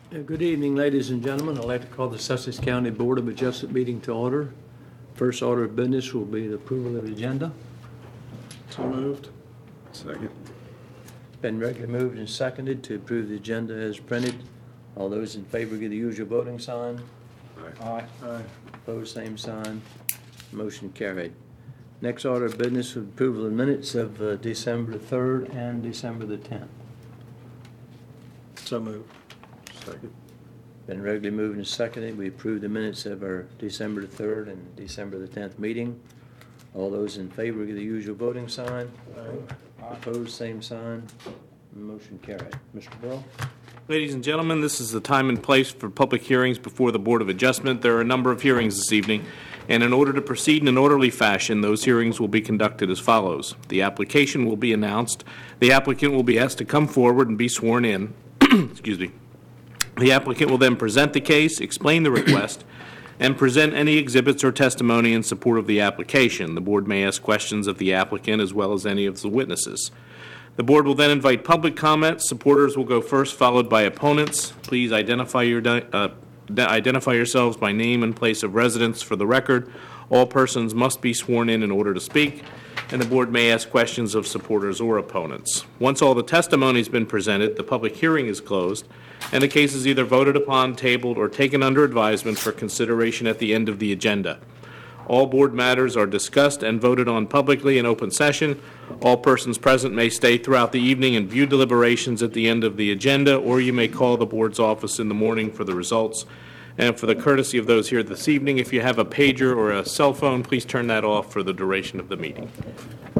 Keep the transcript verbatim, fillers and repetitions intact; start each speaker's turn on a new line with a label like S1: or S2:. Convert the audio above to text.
S1: Uh, Good evening, ladies and gentlemen. I'd like to call the Sussex County Board of Adjustment meeting to order. First order of business will be the approval of the agenda.
S2: So moved. Second.
S1: Been regularly moved and seconded to approve the agenda as printed. All those in favor give the usual voting sign.
S2: Aye. Aye.
S1: Opposed, same sign. Motion carried. Next order of business is approval of minutes of uh, December third and December the tenth.
S2: So moved. Second.
S1: Been regularly moved and seconded. We approve the minutes of our December the third and December the tenth meeting. All those in favor give the usual voting sign.
S2: Aye.
S1: Opposed, same sign. Motion carried. Mister Burrow?
S3: Ladies and gentlemen, this is the time and place for public hearings before the Board of Adjustment. There are a number of hearings this evening, and in order to proceed in an orderly fashion, those hearings will be conducted as follows. The application will be announced. The applicant will be asked to come forward and be sworn in. Excuse me. The applicant will then present the case, explain the request, and present any exhibits or testimony in support of the application. The Board may ask questions of the applicant as well as any of the witnesses. The Board will then invite public comments. Supporters will go first, followed by opponents. Please identify your uh, identify yourselves by name and place of residence for the record. All persons must be sworn in in order to speak, and the Board may ask questions of supporters or opponents. Once all the testimony has been presented, the public hearing is closed, and the case is either voted upon, tabled, or taken under advisement for consideration at the end of the agenda. All board matters are discussed and voted on publicly in open session. All persons present may stay throughout the evening and view deliberations at the end of the agenda, or you may call the board's office in the morning for the results. And for the courtesy of those here this evening, if you have a pager or a cell phone, please turn that off for the duration of the meeting.